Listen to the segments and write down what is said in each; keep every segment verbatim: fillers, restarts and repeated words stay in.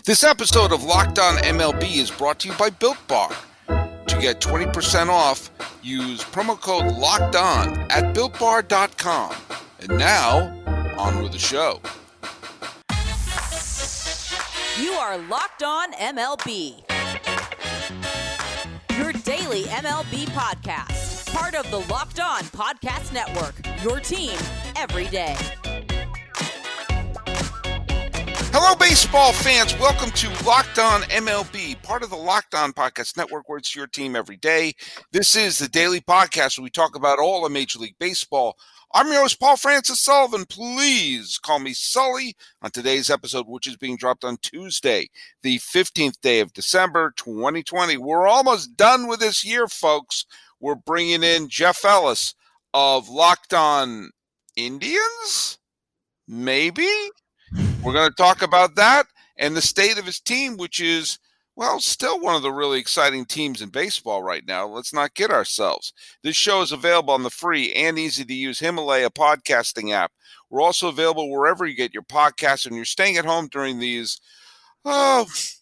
This episode of Locked On M L B is brought to you by Built Bar. To get twenty percent off, use promo code LOCKEDON at built bar dot com. And now, on with the show. You are Locked On M L B, your daily M L B podcast. Part of the Locked On Podcast Network, your team every day. Hello, baseball fans. Welcome to Locked On M L B, part of the Locked On Podcast Network, where it's your team every day. This is the daily podcast where we talk about all of Major League Baseball. I'm your host, Paul Francis Sullivan. Please call me Sully on today's episode, which is being dropped on Tuesday, the fifteenth day of December, twenty twenty. We're almost done with this year, folks. We're bringing in Jeff Ellis of Locked On Indians, maybe? We're going to talk about that and the state of his team, which is, well, still one of the really exciting teams in baseball right now. Let's not kid ourselves. This show is available on the free and easy-to-use Himalaya podcasting app. We're also available wherever you get your podcasts, and you're staying at home during these uh,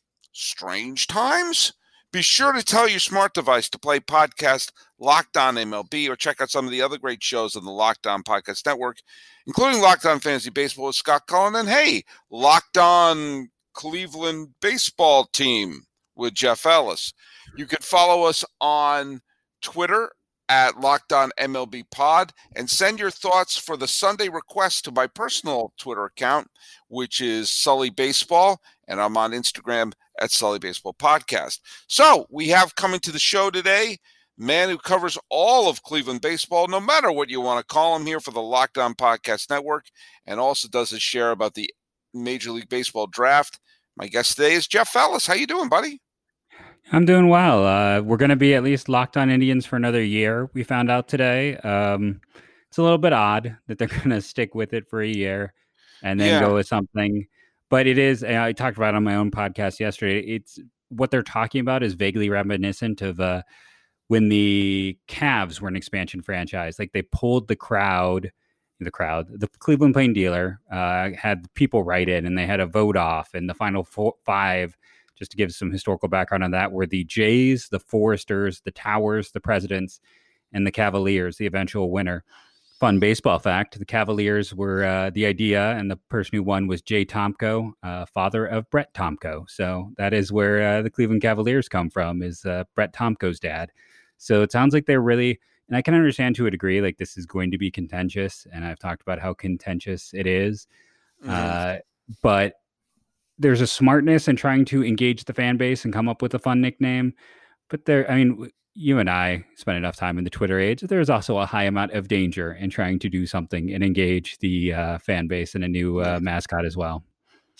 strange times. Be sure to tell your smart device to play podcast Locked On M L B or check out some of the other great shows on the Locked On Podcast Network, including Locked On Fantasy Baseball with Scott Cullen, and hey, Locked On Cleveland Baseball Team with Jeff Ellis. You can follow us on Twitter at Locked On M L B Pod and send your thoughts for the Sunday request to my personal Twitter account, which is Sully Baseball, and I'm on Instagram at Sully Baseball Podcast. So we have coming to the show today, man who covers all of Cleveland baseball, no matter what you want to call him, here for the Locked On Podcast Network, and also does his share about the Major League Baseball draft. My guest today is Jeff Ellis. How you doing, buddy? I'm doing well. Uh, we're going to be at least Locked On Indians for another year, we found out today. Um, it's a little bit odd that they're going to stick with it for a year and then yeah. go with something. But it is, I talked about it on my own podcast yesterday, it's what they're talking about is vaguely reminiscent of uh, when the Cavs were an expansion franchise. Like they pulled the crowd, the crowd, the Cleveland Plain Dealer uh, had people write in and they had a vote off, and the final four, five, just to give some historical background on that, were the Jays, the Foresters, the Towers, the Presidents, and the Cavaliers, the eventual winner. Fun baseball fact, the Cavaliers were uh, the idea, and the person who won was Jay Tomko, uh, father of Brett Tomko. So that is where uh, the Cleveland Cavaliers come from, is uh, Brett Tomko's dad. So it sounds like they're really, and I can understand to a degree, like this is going to be contentious, and I've talked about how contentious it is. Mm-hmm. Uh, but there's a smartness in trying to engage the fan base and come up with a fun nickname. But there, I mean, you and I spend enough time in the Twitter age. There's also a high amount of danger in trying to do something and engage the uh, fan base in a new uh, mascot as well.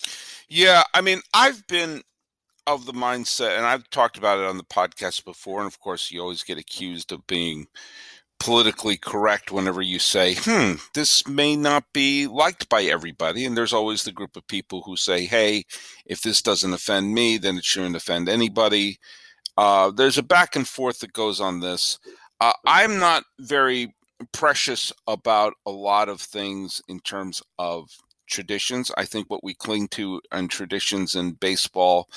Yeah, I mean, I've been of the mindset, and I've talked about it on the podcast before, and of course, you always get accused of being politically correct whenever you say, hmm, this may not be liked by everybody. And there's always the group of people who say, hey, if this doesn't offend me, then it shouldn't offend anybody. Uh, there's a back and forth that goes on this. Uh, I'm not very precious about a lot of things in terms of traditions. I think what we cling to and traditions in baseball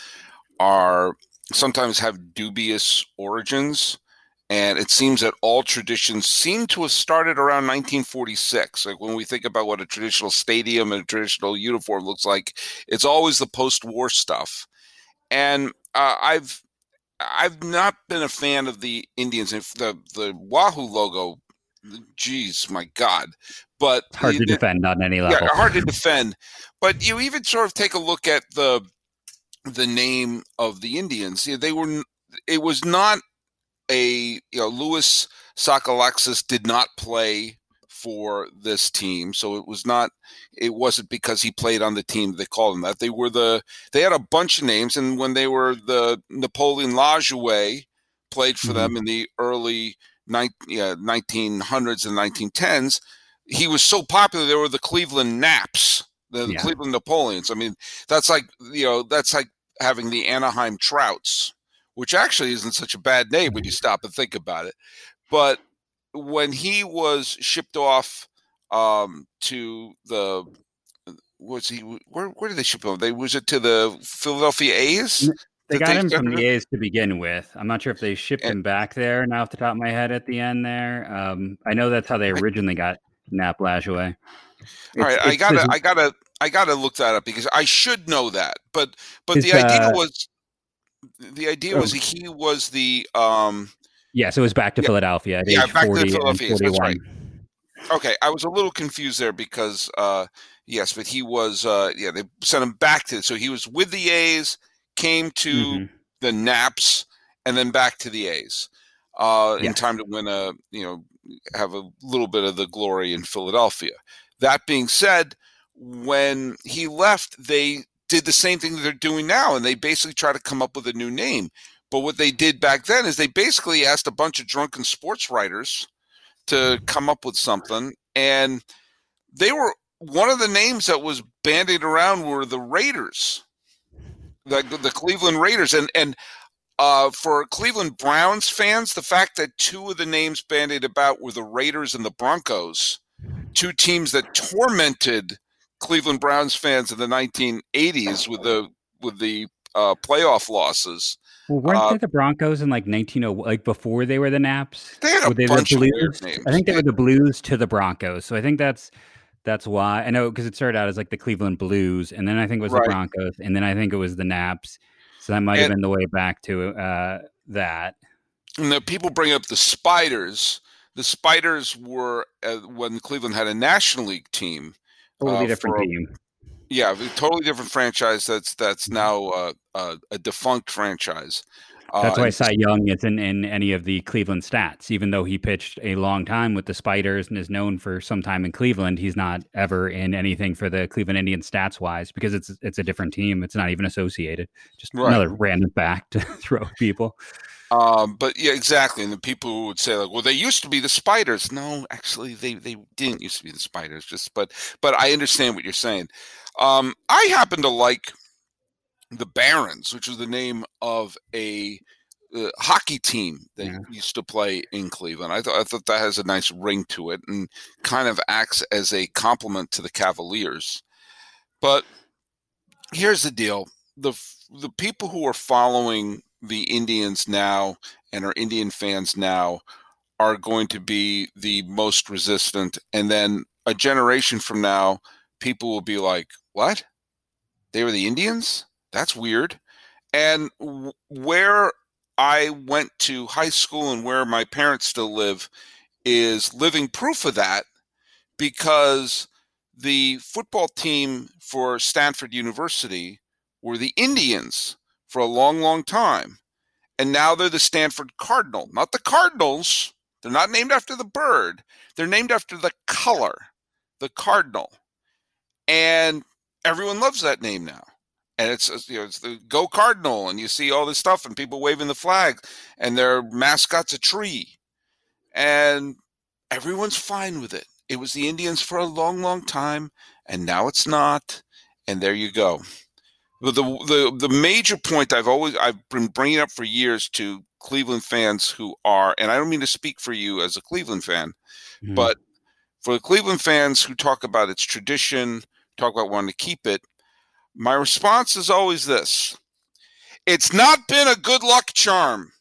are sometimes have dubious origins. And it seems that all traditions seem to have started around nineteen forty-six. Like when we think about what a traditional stadium and a traditional uniform looks like, it's always the post-war stuff. And uh, I've I've not been a fan of the Indians. If the the Wahoo logo, geez, my God! But it's hard to the, defend on any level. Yeah, hard to defend. But you even sort of take a look at the the name of the Indians. They were. It was not a you know Louis Sockalexis did not play for this team, so it was not. It wasn't because he played on the team they called him that. They were the. They had a bunch of names, and when they were the Napoleon Lajoie played for mm-hmm. them in the early nineteen hundreds and nineteen tens, he was so popular. They were the Cleveland Naps, the, the yeah. Cleveland Napoleons. I mean, that's like you know that's like having the Anaheim Trouts, which actually isn't such a bad name when you stop and think about it. But when he was shipped off um, to the was he? Where where did they ship him? They was it to the Philadelphia A's? They got him from the A's to begin with. I'm not sure if they shipped and, him back there now off the top of my head at the end there. Um, I know that's how they originally got Nap Lajoie. All right, I gotta, I gotta, I gotta look that up because I should know that. But, but the idea uh, was, the idea was he was the. Um, yes, it was back to yeah, Philadelphia at yeah, age back forty to Philadelphia. and That's right. Okay, I was a little confused there because uh, yes, but he was. Uh, yeah, they sent him back to. So he was with the A's, came to mm-hmm. the Naps, and then back to the A's uh, yes. in time to win a. You know, have a little bit of the glory in Philadelphia. That being said, when he left, they did the same thing that they're doing now, and they basically try to come up with a new name. But what they did back then is they basically asked a bunch of drunken sports writers to come up with something, and they were one of the names that was bandied around were the Raiders, the, the Cleveland Raiders, and and uh, for Cleveland Browns fans, the fact that two of the names bandied about were the Raiders and the Broncos. Two teams that tormented Cleveland Browns fans in the nineteen eighties with the with the uh, playoff losses. Well, weren't uh, they the Broncos in like nineteen oh, like before they were the Naps? They had a they bunch the of Blues? weird names. I think they were the Blues to the Broncos, so I think that's that's why. I know because it started out as like the Cleveland Blues, and then I think it was right. the Broncos, and then I think it was the Naps. So that might have and, been the way back to uh, that. And the people bring up the Spiders. The Spiders were uh, when Cleveland had a National League team. Totally uh, different a, team. Yeah, a totally different franchise. That's that's now uh, uh, a defunct franchise. Uh, that's why Cy Young isn't in any of the Cleveland stats, even though he pitched a long time with the Spiders and is known for some time in Cleveland. He's not ever in anything for the Cleveland Indians stats wise because it's it's a different team. It's not even associated. Just right. another random fact to throw at people. Um, but yeah, exactly. And the people who would say like, well, they used to be the Spiders. No, actually they, they didn't used to be the Spiders just, but, but I understand what you're saying. Um, I happen to like the Barons, which was the name of a uh, hockey team that yeah. used to play in Cleveland. I thought, I thought that has a nice ring to it and kind of acts as a compliment to the Cavaliers. But here's the deal. The, the people who are following the Indians now and are Indian fans now are going to be the most resistant. And then a generation from now, people will be like, what? They were the Indians? That's weird. And w- where I went to high school and where my parents still live is living proof of that because the football team for Stanford University were the Indians for a long, long time. And now they're the Stanford Cardinal. Not the Cardinals. They're not named after the bird. They're named after the color, the cardinal. And everyone loves that name now. And it's, you know, it's the Go Cardinal. And you see all this stuff and people waving the flag. And their mascot's a tree. And everyone's fine with it. It was the Indians for a long, long time. And now it's not. And there you go. The, the the major point I've always I've been bringing up for years to Cleveland fans who are, and I don't mean to speak for you as a Cleveland fan, mm-hmm. but for the Cleveland fans who talk about its tradition, talk about wanting to keep it, my response is always this. It's not been a good luck charm.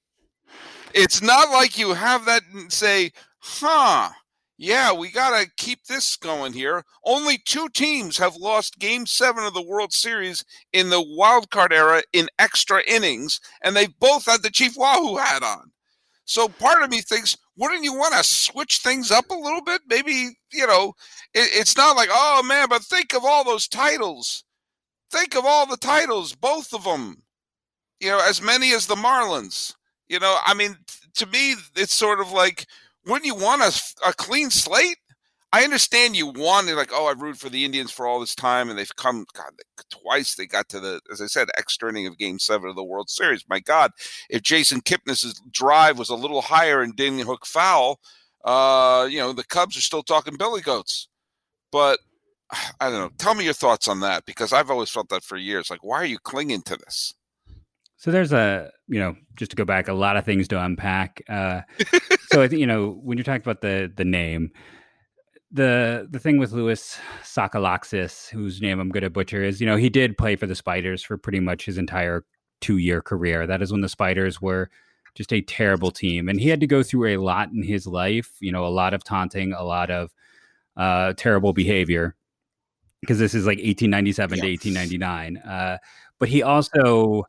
It's not like you have that and say, huh, yeah, we got to keep this going here. Only two teams have lost game seven of the World Series in the wild card era in extra innings, and they've both had the Chief Wahoo hat on. So part of me thinks, wouldn't you want to switch things up a little bit? Maybe, you know, it, it's not like, oh, man, but think of all those titles. Think of all the titles, both of them, you know, as many as the Marlins. You know, I mean, to me, it's sort of like, wouldn't you want a, a clean slate? I understand you want it, like, oh, I've rooted for the Indians for all this time, and they've come, God, twice they got to the, as I said, extra inning of Game seven of the World Series. My God, if Jason Kipnis' drive was a little higher and didn't hook foul, uh, you know, the Cubs are still talking billy goats. But, I don't know. Tell me your thoughts on that, because I've always felt that for years. Like, why are you clinging to this? So there's a, you know, just to go back, a lot of things to unpack. Uh, so I think, you know, when you're talking about the the name, the the thing with Louis Sakalaxis, whose name I'm going to butcher, is, you know, he did play for the Spiders for pretty much his entire two-year career. That is when the Spiders were just a terrible team. And he had to go through a lot in his life, you know, a lot of taunting, a lot of uh, terrible behavior, because this is like eighteen ninety-seven yeah. to eighteen ninety-nine. Uh, but he also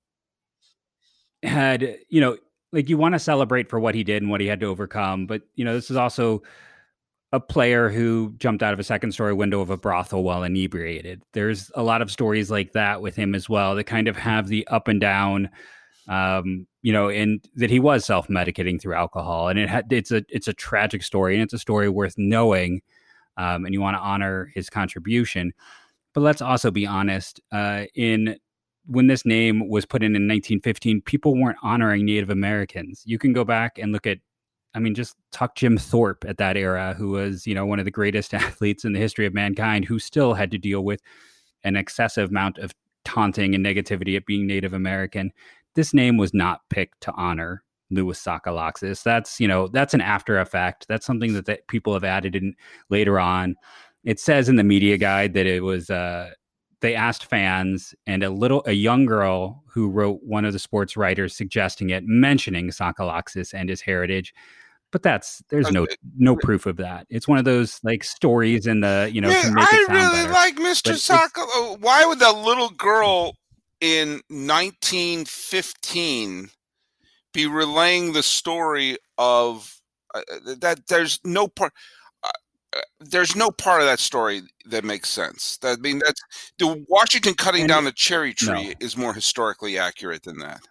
had, you know, like you want to celebrate for what he did and what he had to overcome. But, you know, this is also a player who jumped out of a second story window of a brothel while inebriated. There's a lot of stories like that with him as well that kind of have the up and down, um, you know, and that he was self-medicating through alcohol. And it had, it's a, it's a tragic story, and it's a story worth knowing. Um, and you want to honor his contribution. But let's also be honest, uh, in when this name was put in in nineteen fifteen, people weren't honoring Native Americans. You can go back and look at, I mean, just talk Jim Thorpe at that era, who was, you know, one of the greatest athletes in the history of mankind, who still had to deal with an excessive amount of taunting and negativity at being Native American. This name was not picked to honor Louis Sakalaxis. That's, you know, that's an after effect. That's something that, that people have added in later on. It says in the media guide that it was, uh, they asked fans, and a little, a young girl who wrote one of the sports writers suggesting it, mentioning Sakalaxis and his heritage. But that's, there's okay. no no proof of that. It's one of those like stories in the, you know, yeah, to make I it sound really better. like Mister Sakalaxis. Why would that little girl in nineteen fifteen be relaying the story of uh, that? There's no part. Uh, there's no part of that story that makes sense. That, I mean, that's the Washington cutting and, down the cherry tree no. is more historically accurate than that.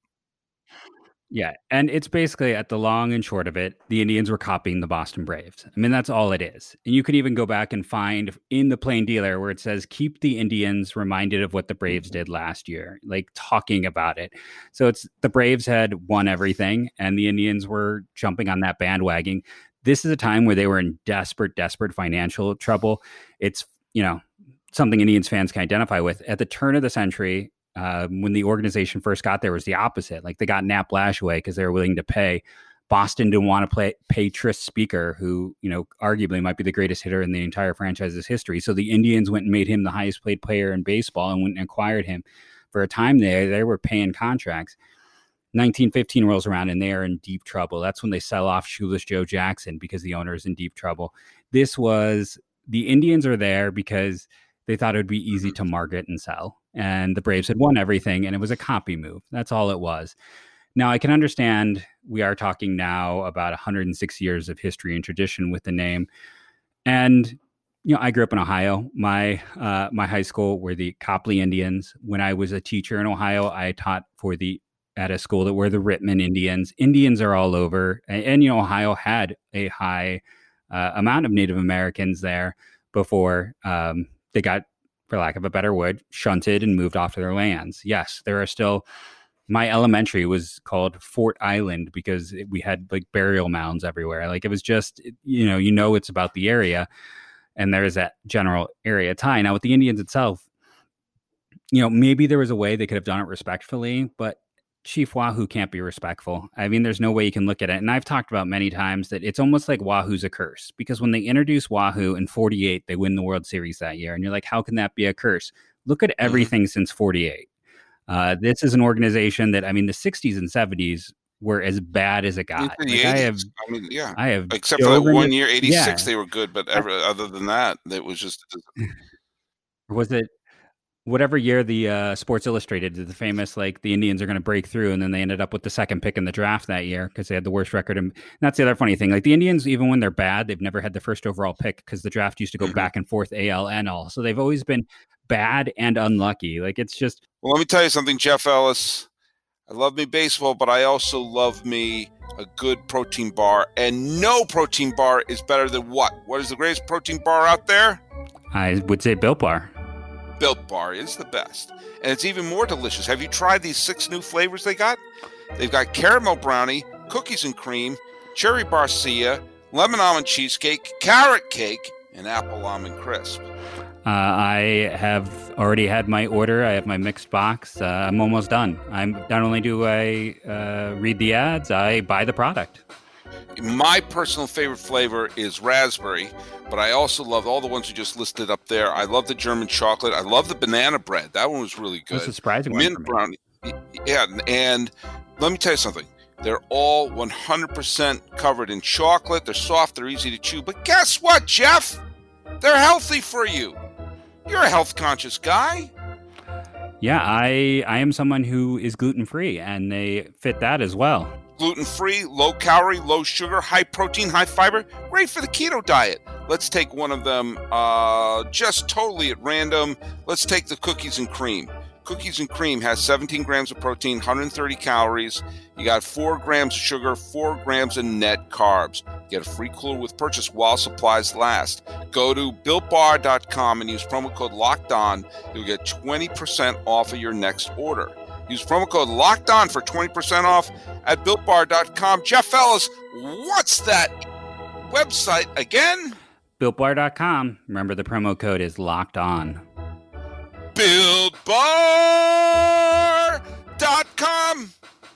Yeah, and it's basically, at the long and short of it, the Indians were copying the Boston Braves. I mean, that's all it is. And you could even go back and find in the Plain Dealer where it says, keep the Indians reminded of what the Braves did last year, like talking about it. So it's the Braves had won everything, and the Indians were jumping on that bandwagon. This is a time where they were in desperate, desperate financial trouble. It's, you know, something Indians fans can identify with. At the turn of the century, Uh, when the organization first got there, was the opposite. Like, they got Nap Lashaway because they were willing to pay. Boston didn't want to play, pay Tris Speaker, who, you know, arguably might be the greatest hitter in the entire franchise's history. So the Indians went and made him the highest paid player in baseball and went and acquired him. For a time there, they were paying contracts. nineteen fifteen rolls around and they are in deep trouble. That's when they sell off Shoeless Joe Jackson because the owner is in deep trouble. This was, the Indians are there because they thought it would be easy to market and sell. And the Braves had won everything, and it was a copy move. That's all it was. Now, I can understand we are talking now about one hundred six years of history and tradition with the name. And, you know, I grew up in Ohio. My uh, my high school were the Copley Indians. When I was a teacher in Ohio, I taught for the at a school that were the Rittman Indians. Indians are all over. And, and you know, Ohio had a high uh, amount of Native Americans there before um, they got, for lack of a better word, shunted and moved off to their lands. Yes, there are still, my elementary was called Fort Island because we had like burial mounds everywhere. Like, it was just, you know, you know, it's about the area, and there is that general area tie. Now with the Indians itself, you know, maybe there was a way they could have done it respectfully, but Chief Wahoo can't be respectful. I mean, there's no way you can look at it. And I've talked about many times that it's almost like Wahoo's a curse, because when they introduce Wahoo in forty-eight, they win the World Series that year. And you're like, how can that be a curse? Look at everything mm-hmm. since forty-eight. Uh, this is an organization that, I mean, the sixties and seventies were as bad as it got. Like, I have, I mean, yeah, I have, except for that one year, eighty-six, yeah. they were good. But ever, other than that, it was just, was it, whatever year the uh, Sports Illustrated did the famous, like, the Indians are going to break through, and then they ended up with the second pick in the draft that year because they had the worst record. And that's the other funny thing. Like, the Indians, even when they're bad, they've never had the first overall pick because the draft used to go mm-hmm. back and forth, A L, N L. So they've always been bad and unlucky. Like, it's just. Well, let me tell you something, Jeff Ellis. I love me baseball, but I also love me a good protein bar. And no protein bar is better than what? What is the greatest protein bar out there? I would say Built Bar. Built Bar is the best, and it's even more delicious. Have you tried these six new flavors they got? They've got caramel brownie, cookies and cream, cherry barcia, lemon almond cheesecake, carrot cake, and apple almond crisp. Uh, I have already had my order. I have my mixed box. Uh, I'm almost done. I'm not only do I uh, read the ads, I buy the product. My personal favorite flavor is raspberry, but I also love all the ones you just listed up there. I love the German chocolate. I love the banana bread. That one was really good. That's a surprising Mint one. brownie. Yeah, and let me tell you something. They're all one hundred percent covered in chocolate. They're soft. They're easy to chew. But guess what, Jeff? They're healthy for you. You're a health-conscious guy. Yeah, I I am someone who is gluten-free, and they fit that as well. Gluten-free, low-calorie, low-sugar, high-protein, high-fiber. Great for the keto diet. Let's take one of them uh, just totally at random. Let's take the cookies and cream. Cookies and cream has seventeen grams of protein, one hundred thirty calories. You got four grams of sugar, four grams of net carbs. Get a free cooler with purchase while supplies last. Go to built bar dot com and use promo code LOCKEDON. You'll get twenty percent off of your next order. Use promo code LOCKEDON for twenty percent off at built bar dot com. Jeff Ellis, what's that website again? built bar dot com. Remember, the promo code is LOCKEDON. built bar dot com.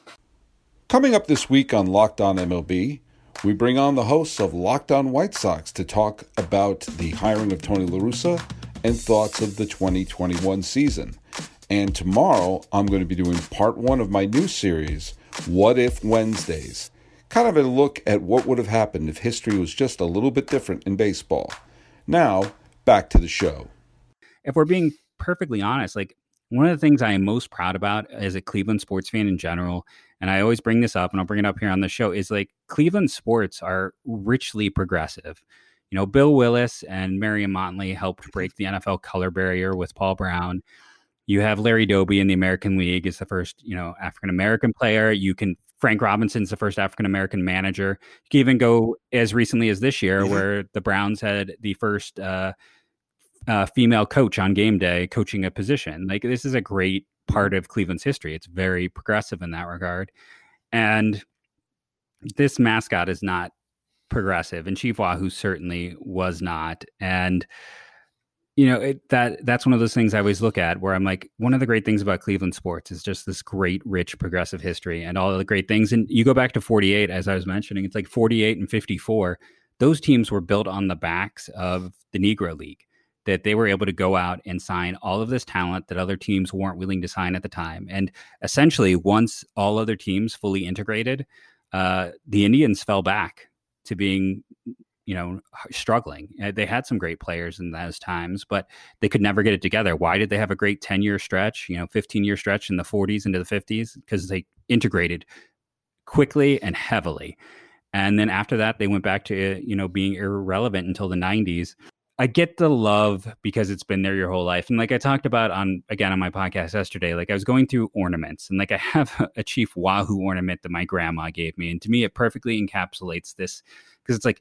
Coming up this week on Locked On M L B, we bring on the hosts of Locked On White Sox to talk about the hiring of Tony La Russa and thoughts of the twenty twenty-one season. And tomorrow, I'm going to be doing part one of my new series, What If Wednesdays. Kind of a look at what would have happened if history was just a little bit different in baseball. Now, back to the show. If we're being perfectly honest, like one of the things I am most proud about as a Cleveland sports fan in general, and I always bring this up and I'll bring it up here on the show, is like Cleveland sports are richly progressive. You know, Bill Willis and Marion Motley helped break the N F L color barrier with Paul Brown. You have Larry Doby in the American League is the first, you know, African-American player. You can, Frank Robinson's the first African-American manager. You can even go as recently as this year, mm-hmm. where the Browns had the first uh, uh, female coach on game day coaching a position. Like, this is a great part of Cleveland's history. It's very progressive in that regard. And this mascot is not progressive, and Chief Wahoo certainly was not. And you know, it, that that's one of those things I always look at where I'm like, one of the great things about Cleveland sports is just this great, rich, progressive history and all of the great things. And you go back to forty-eight, as I was mentioning, it's like forty-eight and fifty-four. Those teams were built on the backs of the Negro League, that they were able to go out and sign all of this talent that other teams weren't willing to sign at the time. And essentially, once all other teams fully integrated, uh, the Indians fell back to being, you know, struggling. They had some great players in those times, but they could never get it together. Why did they have a great ten-year stretch, you know, fifteen-year stretch in the forties into the fifties? Because they integrated quickly and heavily. And then after that, they went back to, you know, being irrelevant until the nineties. I get the love because it's been there your whole life. And like I talked about on, again, on my podcast yesterday, like I was going through ornaments, and like I have a Chief Wahoo ornament that my grandma gave me. And to me, it perfectly encapsulates this, because it's like,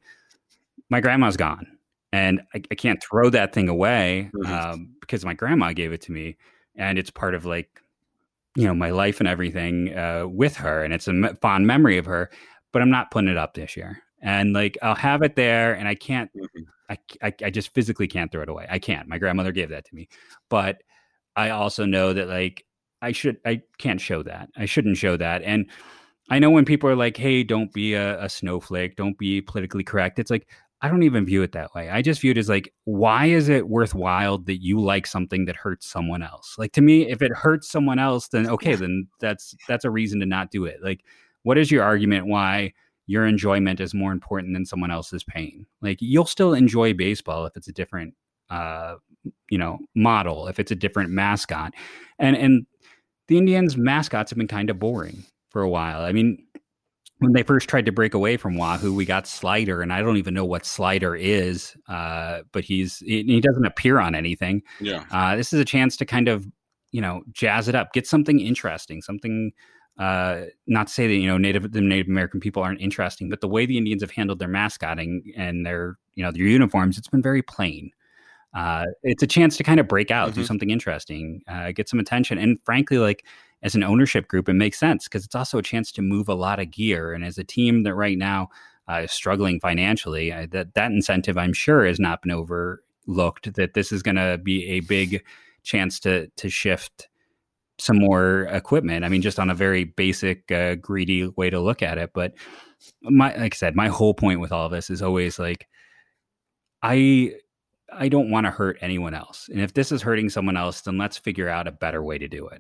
my grandma's gone, and I, I can't throw that thing away mm-hmm. um, because my grandma gave it to me, and it's part of, like, you know, my life and everything uh, with her, and it's a me- fond memory of her. But I'm not putting it up this year, and like I'll have it there, and I can't, mm-hmm. I, I I just physically can't throw it away. I can't. My grandmother gave that to me, but I also know that like I should, I can't show that. I shouldn't show that, and I know when people are like, "Hey, don't be a, a snowflake, don't be politically correct." It's like, I don't even view it that way. I just view it as like, why is it worthwhile that you like something that hurts someone else? Like, to me, if it hurts someone else, then okay, then that's that's a reason to not do it. Like, what is your argument why your enjoyment is more important than someone else's pain? Like, you'll still enjoy baseball if it's a different, uh, you know, model, if it's a different mascot. And and the Indians' mascots have been kind of boring for a while. I mean, when they first tried to break away from Wahoo, we got Slider, and I don't even know what Slider is, uh, but he's he, he doesn't appear on anything. Yeah, uh, this is a chance to kind of, you know, jazz it up, get something interesting, something. Uh, not to say that, you know, Native the Native American people aren't interesting, but the way the Indians have handled their mascotting and their, you know, their uniforms, it's been very plain. Uh, it's a chance to kind of break out, mm-hmm. do something interesting, uh, get some attention, and frankly, like, as an ownership group, it makes sense because it's also a chance to move a lot of gear. And as a team that right now uh, is struggling financially, uh, that that incentive, I'm sure, has not been overlooked, that this is going to be a big chance to to shift some more equipment. I mean, just on a very basic, uh, greedy way to look at it. But my, like I said, my whole point with all of this is always like, I, I don't want to hurt anyone else. And if this is hurting someone else, then let's figure out a better way to do it.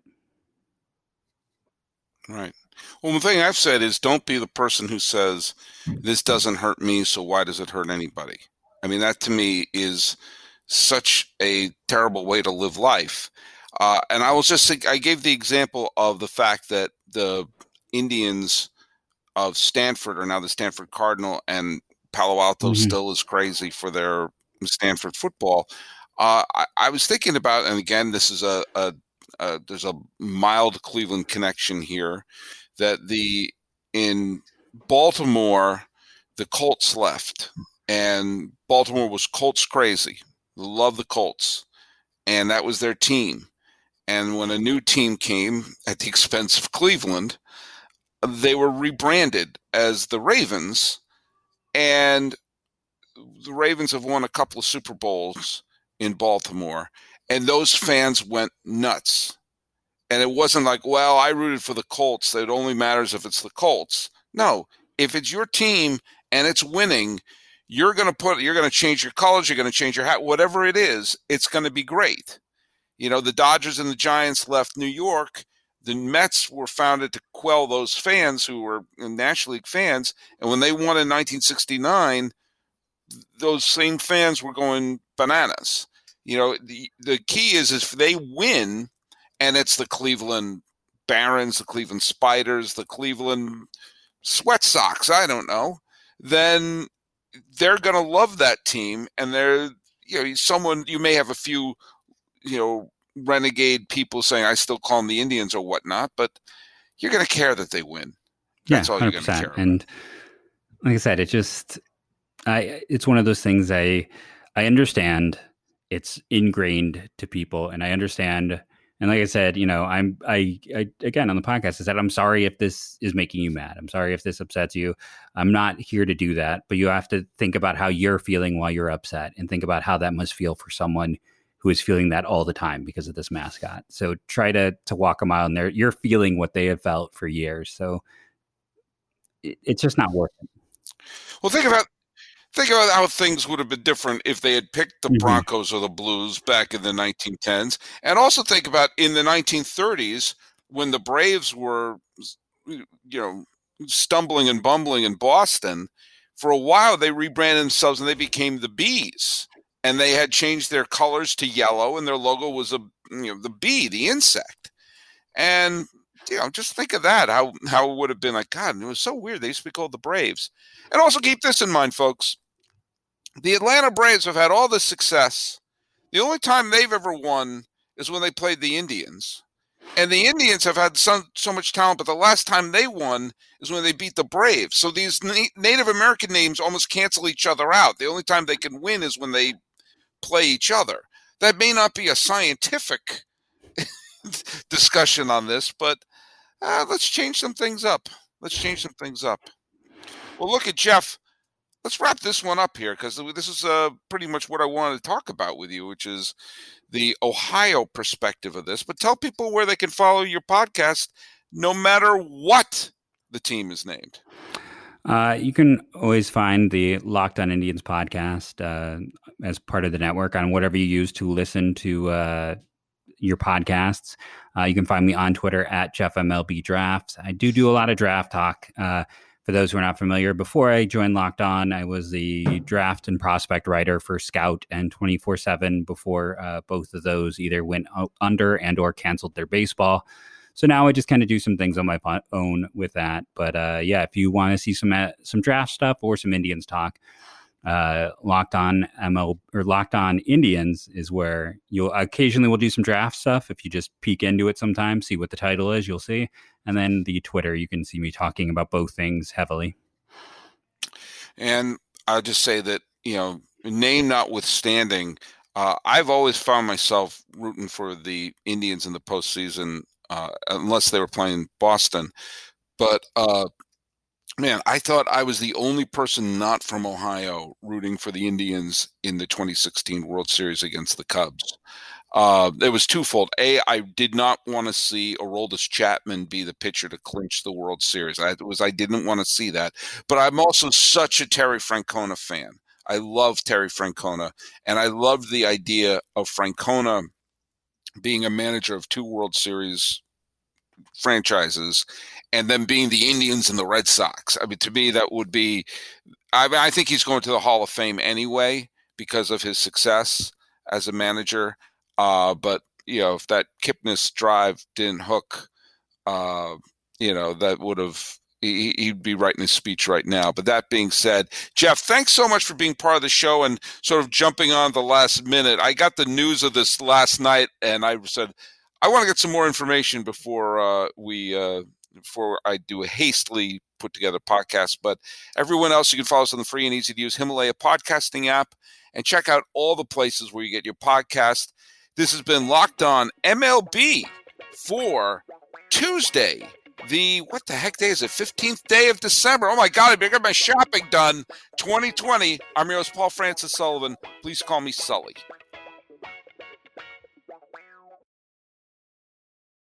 Right. Well, the thing I've said is don't be the person who says, this doesn't hurt me, so why does it hurt anybody? I mean, that to me is such a terrible way to live life. Uh, and I was just, I gave the example of the fact that the Indians of Stanford are now the Stanford Cardinal, and Palo Alto mm-hmm. still is crazy for their Stanford football. Uh, I, I was thinking about, and again, this is a, a Uh, there's a mild Cleveland connection here, that the in Baltimore, the Colts left, and Baltimore was Colts crazy. They love the Colts, and that was their team. And when a new team came at the expense of Cleveland, they were rebranded as the Ravens, and the Ravens have won a couple of Super Bowls in Baltimore. And those fans went nuts. And it wasn't like, well, I rooted for the Colts. It only matters if it's the Colts. No, if it's your team and it's winning, you're going to put, you're going to change your colors. You're going to change your hat, whatever it is, it's going to be great. You know, the Dodgers and the Giants left New York. The Mets were founded to quell those fans who were National League fans. And when they won in nineteen sixty-nine, those same fans were going bananas. You know, the, the key is, is if they win, and it's the Cleveland Barons, the Cleveland Spiders, the Cleveland Sweat Sox, I don't know, then they're going to love that team. And they're, you know, someone, you may have a few, you know, renegade people saying, I still call them the Indians or whatnot, but you're going to care that they win. That's yeah, all you're going to care about. And like I said, it just, I, it's one of those things I, I understand. It's ingrained to people, and I understand. And like I said, you know, I'm, I, I, again, on the podcast, I said, I'm sorry if this is making you mad. I'm sorry if this upsets you. I'm not here to do that, but you have to think about how you're feeling while you're upset, and think about how that must feel for someone who is feeling that all the time because of this mascot. So try to, to walk a mile in there. You're feeling what they have felt for years. So it, it's just not worth it. Well, think about, Think about how things would have been different if they had picked the Broncos mm-hmm. or the Blues back in the nineteen tens. And also think about in the nineteen thirties when the Braves were, you know, stumbling and bumbling in Boston. For a while, they rebranded themselves and they became the Bees. And they had changed their colors to yellow, and their logo was a, you know, the bee, the insect. And, you know, just think of that, how, how it would have been like, God, it was so weird. They used to be called the Braves. And also keep this in mind, folks. The Atlanta Braves have had all this success. The only time they've ever won is when they played the Indians. And the Indians have had so, so much talent, but the last time they won is when they beat the Braves. So these na- Native American names almost cancel each other out. The only time they can win is when they play each other. That may not be a scientific discussion on this, but uh, let's change some things up. Let's change some things up. Well, look at Jeff. Let's wrap this one up here, because this is uh, pretty much what I wanted to talk about with you, which is the Ohio perspective of this. But tell people where they can follow your podcast, no matter what the team is named. Uh, you can always find the Locked On Indians podcast uh, as part of the network on whatever you use to listen to uh, your podcasts. Uh, you can find me on Twitter at Jeff M L B Drafts. I do do a lot of draft talk. Uh, For those who are not familiar, before I joined Locked On, I was the draft and prospect writer for Scout and twenty-four seven before uh, both of those either went under and or canceled their baseball. So now I just kind of do some things on my own with that. But uh, yeah, if you want to see some uh, some draft stuff or some Indians talk, uh, Locked On M L or Locked On Indians is where you'll occasionally we'll do some draft stuff. If you just peek into it sometime, see what the title is, you'll see. And then the Twitter, you can see me talking about both things heavily. And I'll just say that, you know, name notwithstanding, uh, I've always found myself rooting for the Indians in the postseason, uh, unless they were playing Boston. But, uh, man, I thought I was the only person not from Ohio rooting for the Indians in the twenty sixteen World Series against the Cubs. Uh, it was twofold. A, I did not want to see Aroldis Chapman be the pitcher to clinch the World Series. I, it was I didn't want to see that. But I'm also such a Terry Francona fan. I love Terry Francona, and I loved the idea of Francona being a manager of two World Series franchises and then being the Indians and the Red Sox. I mean, to me, that would be I, mean, I think he's going to the Hall of Fame anyway because of his success as a manager. Uh, but, you know, if that Kipnis drive didn't hook, uh, you know, that would have he, he'd be writing his speech right now. But that being said, Jeff, thanks so much for being part of the show and sort of jumping on the last minute. I got the news of this last night, and I said, I want to get some more information before uh, we uh, before I do a hastily put together podcast. But everyone else, you can follow us on the free and easy to use Himalaya podcasting app and check out all the places where you get your podcast. This has been Locked On M L B for Tuesday, the, what the heck day is it? fifteenth day of December. Oh my God, I better get my shopping done. twenty twenty. I'm your host, Paul Francis Sullivan. Please call me Sully.